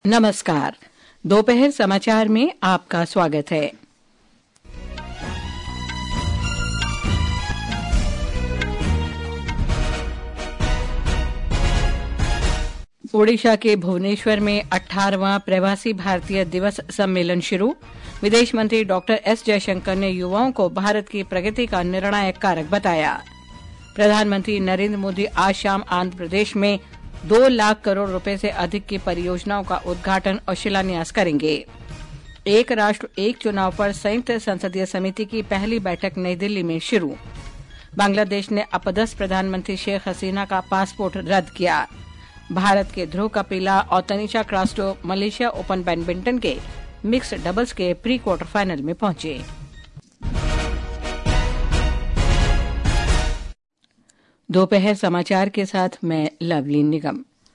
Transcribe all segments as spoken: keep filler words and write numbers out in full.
नमस्कार। दोपहर समाचार में आपका स्वागत है। ओडिशा के भुवनेश्वर में अठारहवां प्रवासी भारतीय दिवस सम्मेलन शुरू। विदेश मंत्री डॉक्टर एस जयशंकर ने युवाओं को भारत की प्रगति का निर्णायक कारक बताया। प्रधानमंत्री नरेंद्र मोदी आज शाम आंध्र प्रदेश में दो लाख करोड़ रुपए से अधिक की परियोजनाओं का उद्घाटन और शिलान्यास करेंगे। एक राष्ट्र एक चुनाव पर संयुक्त संसदीय समिति की पहली बैठक नई दिल्ली में शुरू। बांग्लादेश ने अपदस्थ प्रधानमंत्री शेख हसीना का पासपोर्ट रद्द किया। भारत के ध्रुव कपिला और Tanisha Crasto Malaysia Open badminton के मिक्स्ड डबल्स के प्री क्वार्टर फाइनल में पहुंचे। दोपहर समाचार के साथ मैं लवलीन निगम।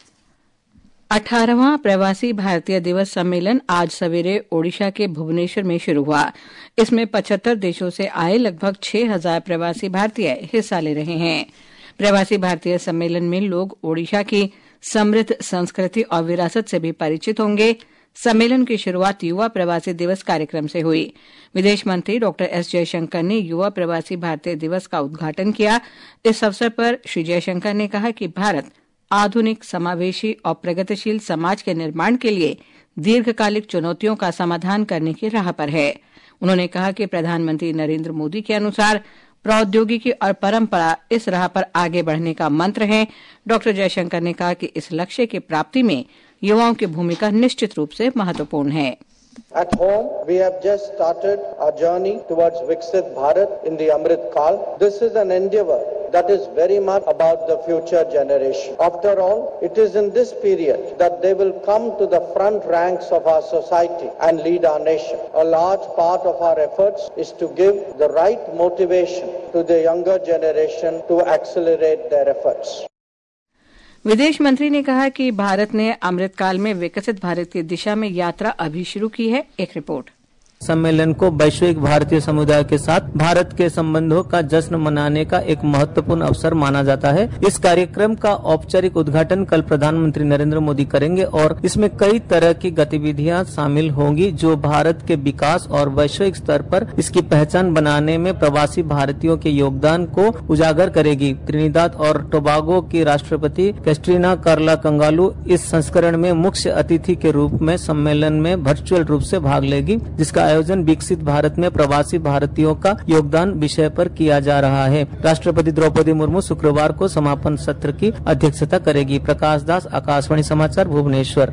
अठारहवां प्रवासी भारतीय दिवस सम्मेलन आज सवेरे ओडिशा के भुवनेश्वर में शुरू हुआ। इसमें पचहत्तर देशों से आए लगभग छह हजार प्रवासी भारतीय हिस्सा ले रहे हैं। प्रवासी भारतीय सम्मेलन में लोग ओडिशा की समृद्ध संस्कृति और विरासत से भी परिचित होंगे। सम्मेलन की शुरुआत युवा प्रवासी दिवस कार्यक्रम से हुई। विदेश मंत्री डॉक्टर एस जयशंकर ने युवा प्रवासी भारतीय दिवस का उद्घाटन किया। इस अवसर पर श्री जयशंकर ने कहा कि भारत आधुनिक, समावेशी और प्रगतिशील समाज के निर्माण के लिए दीर्घकालिक चुनौतियों का समाधान करने की राह पर है। उन्होंने कहा कि प्रधानमंत्री नरेंद्र मोदी के अनुसार प्रौद्योगिकी और परंपरा इस राह पर आगे बढ़ने का मंत्र है। डॉक्टर जयशंकर ने कहा कि इस लक्ष्य की प्राप्ति में युवाओं की भूमिका निश्चित रूप से महत्वपूर्ण है। At home, we have just started our journey towards Viksit Bharat in the Amrit Kaal. This is an endeavor that is very much about the future generation. After all, it is in this period that they will come to the front ranks of our society and lead our nation. A large part of our efforts is to give the right motivation to the younger generation to accelerate their efforts. विदेश मंत्री ने कहा कि भारत ने अमृतकाल में विकसित भारत की दिशा में यात्रा अभी शुरू की है। एक रिपोर्ट। सम्मेलन को वैश्विक भारतीय समुदाय के साथ भारत के संबंधों का जश्न मनाने का एक महत्वपूर्ण अवसर माना जाता है। इस कार्यक्रम का औपचारिक उद्घाटन कल प्रधानमंत्री नरेंद्र मोदी करेंगे और इसमें कई तरह की गतिविधियां शामिल होंगी जो भारत के विकास और वैश्विक स्तर पर इसकी पहचान बनाने में प्रवासी भारतीयों के योगदान को उजागर करेगी। त्रिनिदाद और टोबागो की राष्ट्रपति कैटरीना कार्ला कंगालू इस संस्करण में मुख्य अतिथि के रूप में सम्मेलन में वर्चुअल रूप से भाग लेगी, जिसका आयोजन विकसित भारत में प्रवासी भारतीयों का योगदान विषय पर किया जा रहा है। राष्ट्रपति द्रौपदी मुर्मू शुक्रवार को समापन सत्र की अध्यक्षता करेगी। प्रकाश दास, आकाशवाणी समाचार, भुवनेश्वर।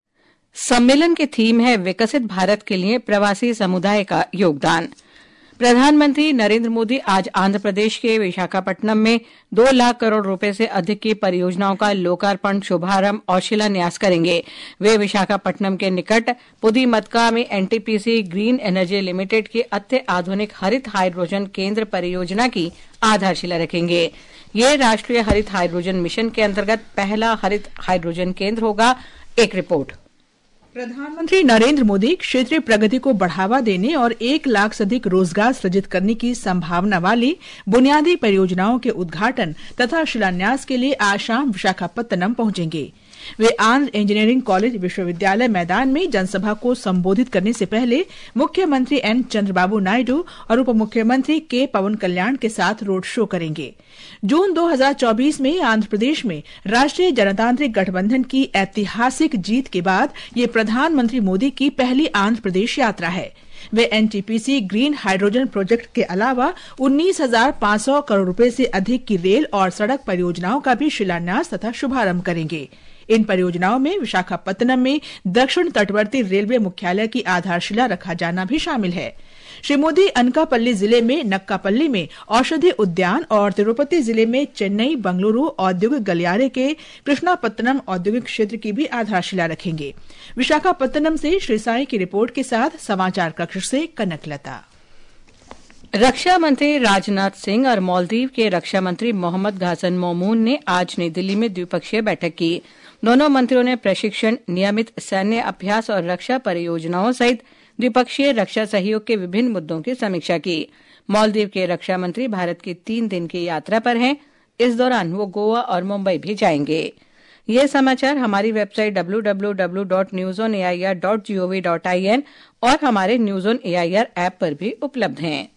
सम्मेलन की थीम है विकसित भारत के लिए प्रवासी समुदाय का योगदान। प्रधानमंत्री नरेंद्र मोदी आज आंध्र प्रदेश के विशाखापट्टनम में दो लाख करोड़ रुपए से अधिक की परियोजनाओं का लोकार्पण, शुभारंभ और शिलान्यास करेंगे। वे विशाखापट्टनम के निकट पुदीमतका में एनटीपीसी ग्रीन एनर्जी लिमिटेड की अत्य आधुनिक हरित हाइड्रोजन केंद्र परियोजना की आधारशिला रखेंगे। ये राष्ट्रीय हरित हाइड्रोजन मिशन के अंतर्गत पहला हरित हाइड्रोजन केंद्र होगा। एक रिपोर्ट। प्रधानमंत्री नरेंद्र मोदी क्षेत्रीय प्रगति को बढ़ावा देने और एक लाख से अधिक रोजगार सृजित करने की संभावना वाली बुनियादी परियोजनाओं के उद्घाटन तथा शिलान्यास के लिए आज शाम विशाखापत्तनम पहुंचेंगे। वे आंध्र इंजीनियरिंग कॉलेज विश्वविद्यालय मैदान में जनसभा को संबोधित करने से पहले मुख्यमंत्री एन चंद्रबाबू नायडू और उप मुख्यमंत्री के पवन कल्याण के साथ रोड शो करेंगे। जून दो हज़ार चौबीस में आंध्र प्रदेश में राष्ट्रीय जनतांत्रिक गठबंधन की ऐतिहासिक जीत के बाद ये प्रधानमंत्री मोदी की पहली आंध्र प्रदेश यात्रा है। वे एनटीपीसी ग्रीन हाइड्रोजन प्रोजेक्ट के अलावा उन्नीस हजार पाँच सौ करोड़ रुपए से अधिक की रेल और सड़क परियोजनाओं का भी शिलान्यास तथा शुभारंभ करेंगे। इन परियोजनाओं में विशाखापत्तनम में दक्षिण तटवर्ती रेलवे मुख्यालय की आधारशिला रखा जाना भी शामिल है। श्री मोदी अनकापल्ली जिले में नक्कापल्ली में औषधि उद्यान और तिरुपति जिले में चेन्नई बंगलुरु औद्योगिक गलियारे के कृष्णापत्तनम औद्योगिक क्षेत्र की भी आधारशिला रखेंगे। विशाखापत्तनम से श्री साई की रिपोर्ट के साथ समाचार कक्ष से कनकलता। रक्षा मंत्री राजनाथ सिंह और मालदीव के रक्षा मंत्री मोहम्मद घासन मोमून ने आज नई दिल्ली में द्विपक्षीय बैठक की। दोनों मंत्रियों ने प्रशिक्षण, नियमित सैन्य अभ्यास और रक्षा परियोजनाओं सहित द्विपक्षीय रक्षा सहयोग के विभिन्न मुद्दों की समीक्षा की। मालदीव के रक्षा मंत्री भारत की तीन दिन की यात्रा पर हैं। इस दौरान वो गोवा और मुंबई भी जाएंगे। ये समाचार हमारी website W W W dot news on A I R dot G O V dot I N और हमारे news on A I R app पर भी उपलब्ध हैं।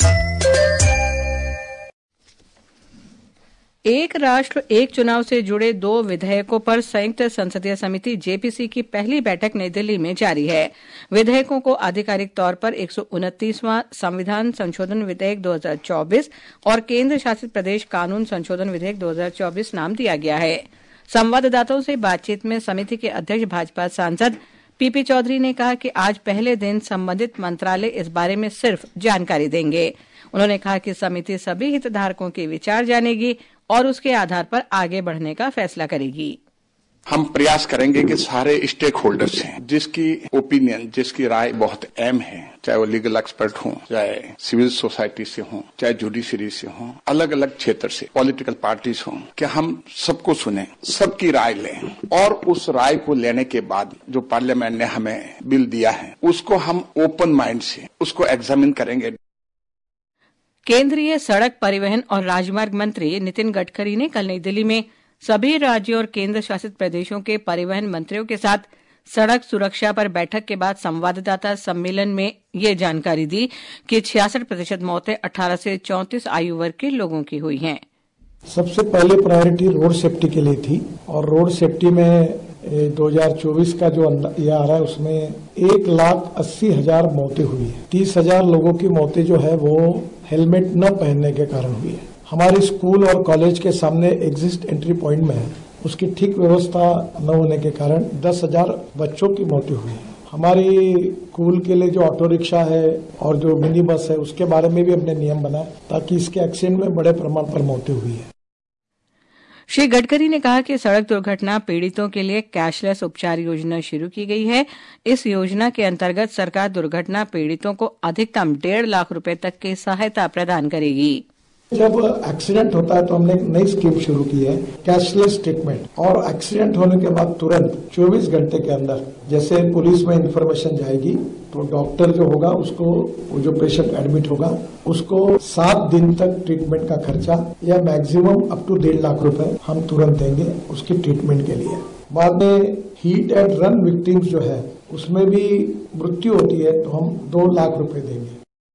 एक राष्ट्र एक चुनाव से जुड़े दो विधेयकों पर संयुक्त संसदीय समिति जे पी सी की पहली बैठक नई दिल्ली में जारी है। विधेयकों को आधिकारिक तौर पर एक सौ उनतीसवां संविधान संशोधन विधेयक दो हज़ार चौबीस और केंद्र शासित प्रदेश कानून संशोधन विधेयक दो हज़ार चौबीस नाम दिया गया है। संवाददाताओं से बातचीत में समिति के अध्यक्ष भाजपा सांसद पीपी चौधरी ने कहा कि आज पहले दिन संबंधित मंत्रालय इस बारे में सिर्फ जानकारी देंगे। उन्होंने कहा कि समिति सभी हितधारकों के विचार जानेगी और उसके आधार पर आगे बढ़ने का फैसला करेगी। हम प्रयास करेंगे कि सारे स्टेक होल्डर्स हैं, जिसकी ओपिनियन, जिसकी राय बहुत अहम है, चाहे वो लीगल एक्सपर्ट हों, चाहे सिविल सोसाइटी से हों, चाहे जुडिशरी से हों, अलग अलग क्षेत्र से पॉलिटिकल पार्टीज हों, कि हम सबको सुने, सबकी राय लें और उस राय को लेने के बाद जो पार्लियामेंट ने हमें बिल दिया है उसको हम ओपन माइंड से उसको एग्जामिन करेंगे। केंद्रीय सड़क परिवहन और राजमार्ग मंत्री नितिन गडकरी ने कल नई दिल्ली में सभी राज्यों और केंद्र शासित प्रदेशों के परिवहन मंत्रियों के साथ सड़क सुरक्षा पर बैठक के बाद संवाददाता सम्मेलन में ये जानकारी दी कि छियासठ प्रतिशत मौतें अठारह से चौंतीस आयु वर्ग के लोगों की हुई हैं। सबसे पहले प्रायोरिटी रोड सेफ्टी के लिए थी और रोड सेफ्टी में दो हज़ार चौबीस का जो ये आ रहा है उसमें एक लाख अस्सी हजार मौतें हुई है। तीस हजार लोगों की मौतें जो है वो हेलमेट न पहनने के कारण हुई है। हमारे स्कूल और कॉलेज के सामने एग्जिट एंट्री पॉइंट में है, उसकी ठीक व्यवस्था न होने के कारण दस हजार बच्चों की मौतें हुई है। हमारी स्कूल के लिए जो ऑटो रिक्शा है और जो मिनी बस है उसके बारे में भी हमने नियम बनाए ताकि इसके एक्सीडेंट में बड़े प्रमाण पर मौतें हुई है। श्री गडकरी ने कहा कि सड़क दुर्घटना पीड़ितों के लिए कैशलेस उपचार योजना शुरू की गई है। इस योजना के अंतर्गत सरकार दुर्घटना पीड़ितों को अधिकतम डेढ़ लाख रुपए तक की सहायता प्रदान करेगी। जब एक्सीडेंट होता है तो हमने एक नई स्कीम शुरू की है, कैशलेस ट्रीटमेंट, और एक्सीडेंट होने के बाद तुरंत चौबीस घंटे के अंदर जैसे पुलिस में इन्फॉर्मेशन जाएगी तो डॉक्टर जो होगा उसको, वो जो पेशेंट एडमिट होगा उसको सात दिन तक ट्रीटमेंट का खर्चा या मैक्सिमम अप टू डेढ़ लाख रुपए हम तुरंत देंगे उसकी ट्रीटमेंट के लिए। बाद में हीट एंड रन विक्टिम्स जो है उसमें भी मृत्यु होती है तो हम दो लाख रुपए देंगे।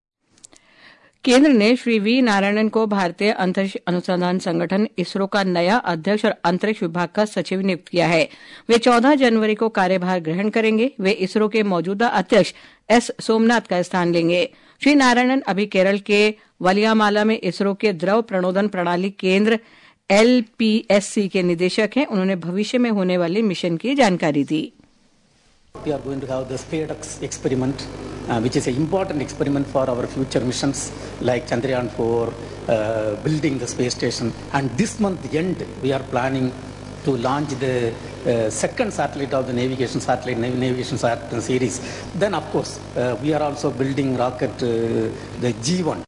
केंद्र ने श्री वी नारायणन को भारतीय अंतरिक्ष अनुसंधान संगठन इसरो का नया अध्यक्ष और अंतरिक्ष विभाग का सचिव नियुक्त किया है। वे चौदह जनवरी को कार्यभार ग्रहण करेंगे। वे इसरो के मौजूदा अध्यक्ष एस सोमनाथ का स्थान लेंगे। श्री नारायणन अभी केरल के वलियामाला में इसरो के द्रव प्रणोदन प्रणाली केंद्र एल पी एस सी के निदेशक हैं। उन्होंने भविष्य में होने वाले मिशन की जानकारी दी। We are going to have the SpaceX experiment, uh, which is an important experiment for our future missions like Chandrayaan four, uh, building the space station. And this month end, we are planning to launch the uh, second satellite of the navigation satellite nav- navigation satellite series. Then, of course, uh, we are also building rocket, uh, the G one.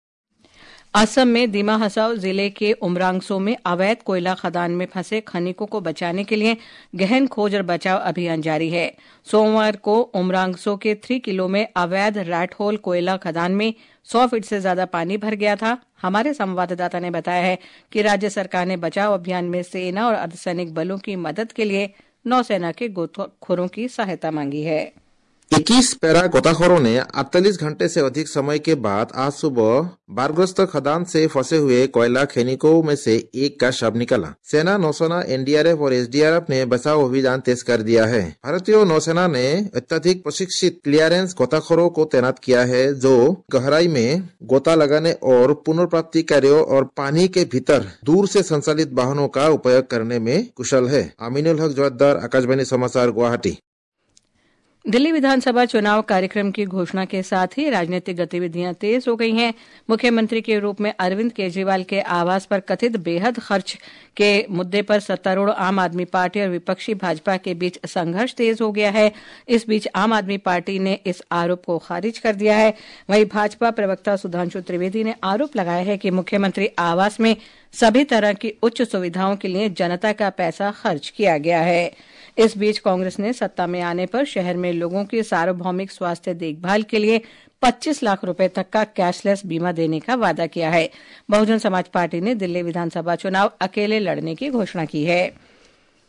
Assam में दिमा हसाओ जिले के उमरांगसो में अवैध कोयला खदान में फंसे खनिकों को बचाने के लिए गहन खोज और बचाव अभियान जारी है। सोमवार को उमरांगसो के थ्री किलो में अवैध रैट होल कोयला खदान में सौ फीट से ज्यादा पानी भर गया था। हमारे संवाददाता ने बताया है कि राज्य सरकार ने बचाव अभियान में सेना और अर्धसैनिक बलों की मदद के लिए नौसेना के गोताखोरों की सहायता मांगी है। इक्कीस पैरा गोताखोरों ने अड़तालीस घंटे से अधिक समय के बाद आज सुबह बाढ़ग्रस्त खदान से फंसे हुए कोयला खनिकों में से एक का शव निकाला। सेना, नौसेना, एन डी आर एफ और एस डी आर एफ ने बचाव अभियान तेज कर दिया है। भारतीय नौसेना ने अत्यधिक प्रशिक्षित क्लियरेंस गोताखोरों को तैनात किया है जो गहराई में गोता लगाने और पुनर्प्राप्ति कार्यों और पानी के भीतर दूर से संचालित वाहनों का उपयोग करने में कुशल है। आमीनुल हक जोहद्दार, आकाशवाणी समाचार, गुवाहाटी। दिल्ली विधानसभा चुनाव कार्यक्रम की घोषणा के साथ ही राजनीतिक गतिविधियां तेज हो गई हैं। मुख्यमंत्री के रूप में अरविंद केजरीवाल के आवास पर कथित बेहद खर्च के मुद्दे पर सत्तारूढ़ आम आदमी पार्टी और विपक्षी भाजपा के बीच संघर्ष तेज हो गया है। इस बीच आम आदमी पार्टी ने इस आरोप को खारिज कर दिया है। वहीं भाजपा प्रवक्ता सुधांशु त्रिवेदी ने आरोप लगाया है कि मुख्यमंत्री आवास में सभी तरह की उच्च सुविधाओं के लिए जनता का पैसा खर्च किया गया है। इस बीच कांग्रेस ने सत्ता में आने पर शहर में लोगों की सार्वभौमिक स्वास्थ्य देखभाल के लिए पच्चीस लाख रुपए तक का कैशलेस बीमा देने का वादा किया है। बहुजन समाज पार्टी ने दिल्ली विधानसभा चुनाव अकेले लड़ने की घोषणा की है।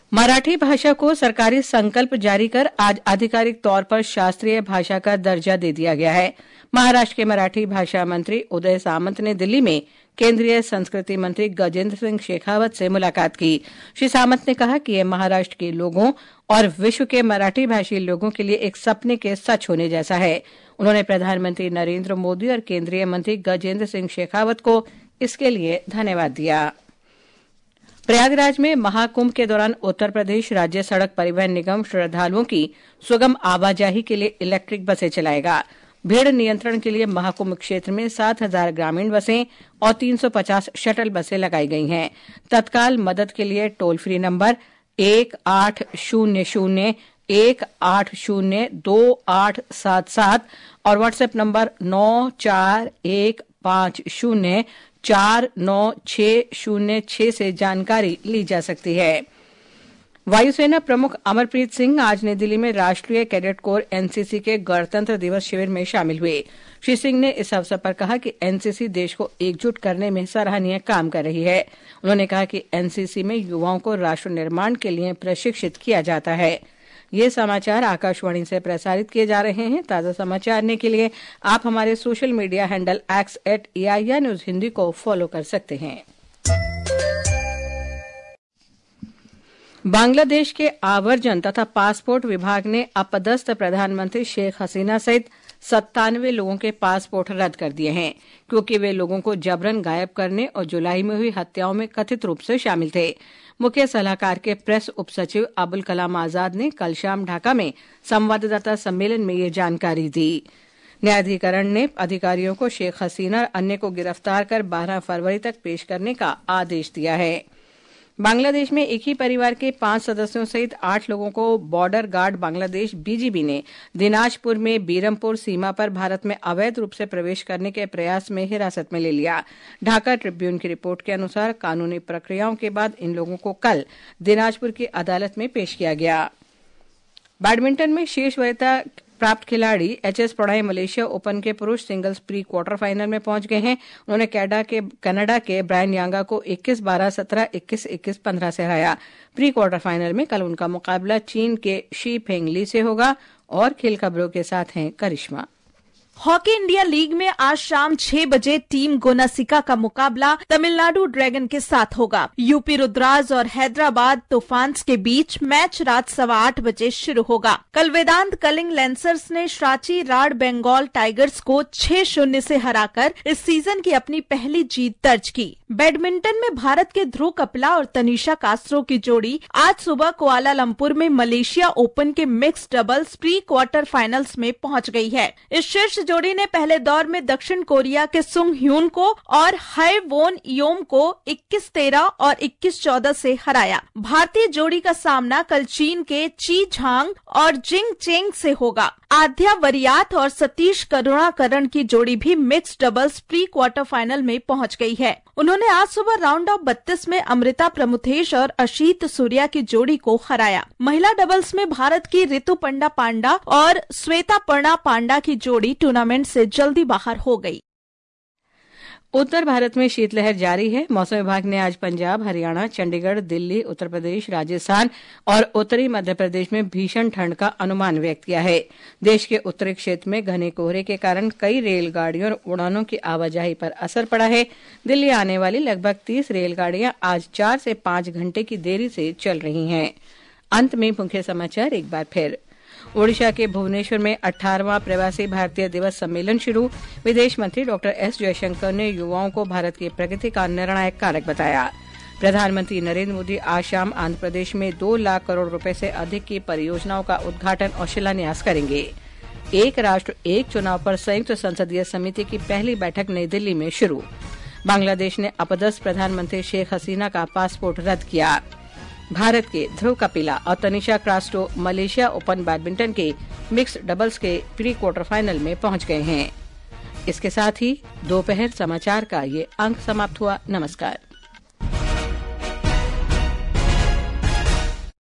मराठी भाषा को सरकारी संकल्प जारी कर आज आधिकारिक तौर पर शास्त्रीय भाषा का दर्जा दे दिया गया है। महाराष्ट्र के मराठी भाषा मंत्री उदय सामंत ने दिल्ली में केंद्रीय संस्कृति मंत्री गजेंद्र सिंह शेखावत से मुलाकात की। श्री सामंत ने कहा कि यह महाराष्ट्र के लोगों और विश्व के मराठी भाषी लोगों के लिए एक सपने के सच होने जैसा है। उन्होंने प्रधानमंत्री नरेंद्र मोदी और केंद्रीय मंत्री गजेंद्र सिंह शेखावत को इसके लिए धन्यवाद दिया। प्रयागराज में महाकुंभ के दौरान उत्तर प्रदेश राज्य सड़क परिवहन निगम श्रद्धालुओं की सुगम आवाजाही के लिए इलेक्ट्रिक बसें चलाएगा। भीड़ नियंत्रण के लिए महाकुंभ क्षेत्र में सात हजार ग्रामीण बसें और तीन सौ पचास शटल बसें लगाई गई हैं। तत्काल मदद के लिए टोल फ्री नंबर एक आठ शून्य शून्य एक आठ शून्य दो आठ सात सात और व्हाट्सएप नंबर नौ चार एक पांच शून्य चार नौ छह शून्य छह से जानकारी ली जा सकती है। वायुसेना प्रमुख अमरप्रीत सिंह आज नई दिल्ली में राष्ट्रीय कैडेट कोर एनसीसी के गणतंत्र दिवस शिविर में शामिल हुए। श्री सिंह ने इस अवसर पर कहा कि एनसीसी देश को एकजुट करने में सराहनीय काम कर रही है। उन्होंने कहा कि एनसीसी में युवाओं को राष्ट्र निर्माण के लिए प्रशिक्षित किया जाता है। ये समाचार आकाशवाणी से प्रसारित किए जा रहे हैं। ताजा समाचार जानने के लिए आप हमारे social media handle X at AIR news Hindi को फॉलो कर सकते हैं। बांग्लादेश के आवर्जन तथा पासपोर्ट विभाग ने अपदस्थ प्रधानमंत्री शेख हसीना सहित सत्तानवे लोगों के पासपोर्ट रद्द कर दिए हैं, क्योंकि वे लोगों को जबरन गायब करने और जुलाई में हुई हत्याओं में कथित रूप से शामिल थे। मुख्य सलाहकार के प्रेस उप सचिव अबुल कलाम आजाद ने कल शाम ढाका में संवाददाता सम्मेलन में ये जानकारी दी। न्यायाधिकरण ने अधिकारियों को शेख हसीना और अन्य को गिरफ्तार कर बारह फरवरी तक पेश करने का आदेश दिया है। बांग्लादेश में एक ही परिवार के पांच सदस्यों सहित आठ लोगों को बॉर्डर गार्ड बांग्लादेश बीजीबी ने दिनाजपुर में बीरमपुर सीमा पर भारत में अवैध रूप से प्रवेश करने के प्रयास में हिरासत में ले लिया। ढाका ट्रिब्यून की रिपोर्ट के अनुसार कानूनी प्रक्रियाओं के बाद इन लोगों को कल दिनाजपुर की अदालत में पेश किया गया। बैडमिंटन में शीर्ष वरीयता प्राप्त खिलाड़ी H S Prannoy Malaysia Open के पुरुष सिंगल्स प्री क्वार्टर फाइनल में पहुंच गए हैं। उन्होंने कैडा के कनाडा के ब्रायन यांगा को इक्कीस बारह सत्रह इक्कीस इक्कीस पंद्रह से हराया। प्री क्वार्टर फाइनल में कल उनका मुकाबला चीन के शी फेंग ली से होगा। और खेल खबरों के साथ हैं करिश्मा। हॉकी इंडिया लीग में आज शाम छह बजे टीम गोनासिका का मुकाबला तमिलनाडु ड्रैगन के साथ होगा। यूपी रुद्राज और हैदराबाद तूफान्स के बीच मैच रात सवा आठ बजे शुरू होगा। कल वेदांत कलिंग लेंसर्स ने रांची राड बंगाल टाइगर्स को छह शून्य से हराकर इस सीजन की अपनी पहली जीत दर्ज की। बैडमिंटन में भारत के ध्रुव कपिला और तनीषा कास्त्रो की जोड़ी आज सुबह कुआलालंपुर में मलेशिया ओपन के mix doubles pre quarter finals में पहुंच गई है। इस शीर्ष जोड़ी ने पहले दौर में दक्षिण कोरिया के सुंग ह्यून को और हाई वोन योम को इक्कीस तेरह और इक्कीस चौदह से हराया। भारतीय जोड़ी का सामना कल चीन के ची झांग और जिंग चेंग से होगा। आध्या वरियात और सतीश करुणाकरण की जोड़ी भी mix doubles pre quarter final में पहुंच गई है। उन्होंने आज सुबह राउंड ऑफ बत्तीस में अमृता प्रमुथेश और अशीत सूर्या की जोड़ी को हराया। महिला डबल्स में भारत की ऋतु पंडा पांडा और श्वेता पर्णा पांडा की जोड़ी टूर्नामेंट से जल्दी बाहर हो गई। उत्तर भारत में शीतलहर जारी है। मौसम विभाग ने आज पंजाब, हरियाणा, चंडीगढ़, दिल्ली, उत्तर प्रदेश, राजस्थान और उत्तरी मध्य प्रदेश में भीषण ठंड का अनुमान व्यक्त किया है। देश के उत्तरी क्षेत्र में घने कोहरे के कारण कई रेलगाड़ियों और उड़ानों की आवाजाही पर असर पड़ा है। दिल्ली आने वाली लगभग तीस रेलगाड़ियां आज चार से पांच घंटे की देरी से चल रही हैं। अंत में मुख्य समाचार एक बार फिर। ओडिशा के भुवनेश्वर में अठारहवां प्रवासी भारतीय दिवस सम्मेलन शुरू। विदेश मंत्री डॉक्टर एस जयशंकर ने युवाओं को भारत की प्रगति का निर्णायक कारक बताया। प्रधानमंत्री नरेंद्र मोदी आज शाम आंध्र प्रदेश में दो लाख करोड़ रुपए से अधिक की परियोजनाओं का उद्घाटन और शिलान्यास करेंगे। एक राष्ट्र एक चुनाव पर संयुक्त संसदीय समिति की पहली बैठक नई दिल्ली में शुरू। बांग्लादेश ने अपदस्थ प्रधानमंत्री शेख हसीना का पासपोर्ट रद्द किया। भारत के ध्रुव कपिला और Tanisha Crasto Malaysia Open badminton के मिक्स डबल्स के प्री क्वार्टर फाइनल में पहुंच गए हैं। इसके साथ ही दोपहर समाचार का ये अंक समाप्त हुआ। नमस्कार।